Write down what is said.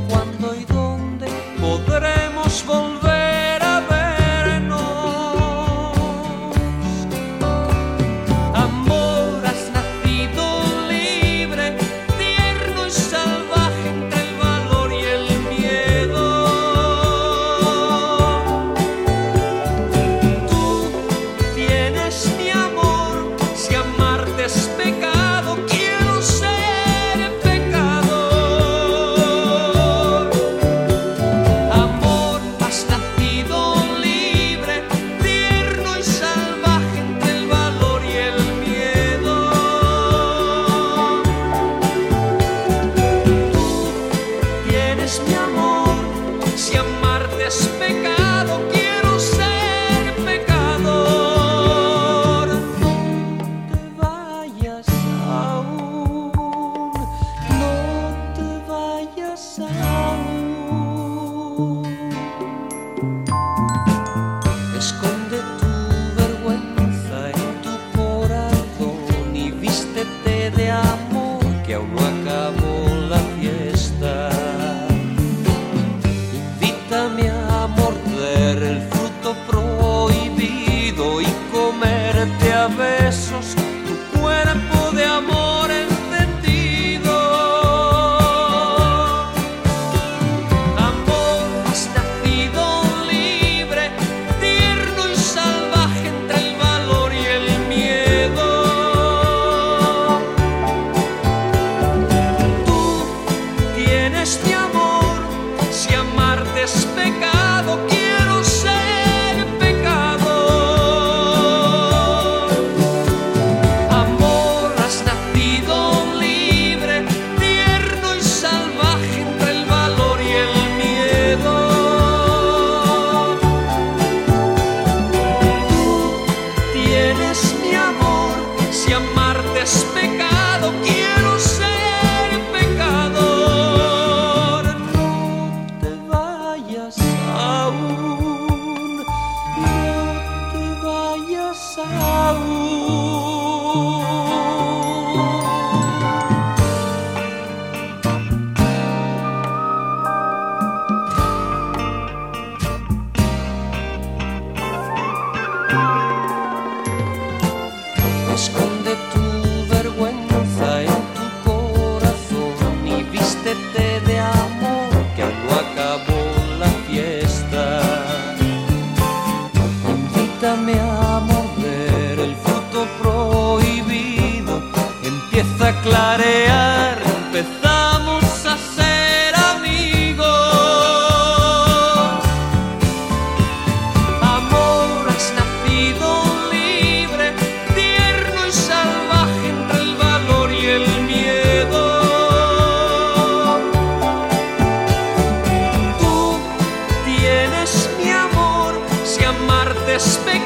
cuándo y dónde podremos volver a vernos. Amor, has nacido libre, tierno y salvaje entre el valor y el miedo. Tú tienes mi amor, si amarte es pecado, quiero ser pecador. Amor, has nacido libre, tierno y salvaje entre el valor y el miedo. Tú tienes mi amor, si amarte es pecado, quiero ser pecador. No te vayas aún, no te vayas aún. Esconde tu vergüenza en tu corazón y vístete de amor, que aún no acabó la fiesta. Invítame a morder el fruto prohibido y comerte a besos tu cuerpo de amor encendido. Amor, has nacido libre, tierno y salvaje entre el valor y el miedo. Tú tienes mi amor, si amarte es pecado, quiero ser pecador. Amor, has nacido libre, tierno y salvaje entre el valor y el miedo. Tú tienes mi amor, si amarte es pecado, quiero ser pecador. No te vayas aún, no te vayas aún. Esconde tu vergüenza en tu corazón y vístete de amor, que aún no acabó la fiesta. Invítame a morder el fruto prohibido, empieza a clarear, empezamos a ser amigos. Amor, has nacido libre, tierno y salvaje entre el valor y el miedo. Tú tienes mi amor, si amarte es pecado,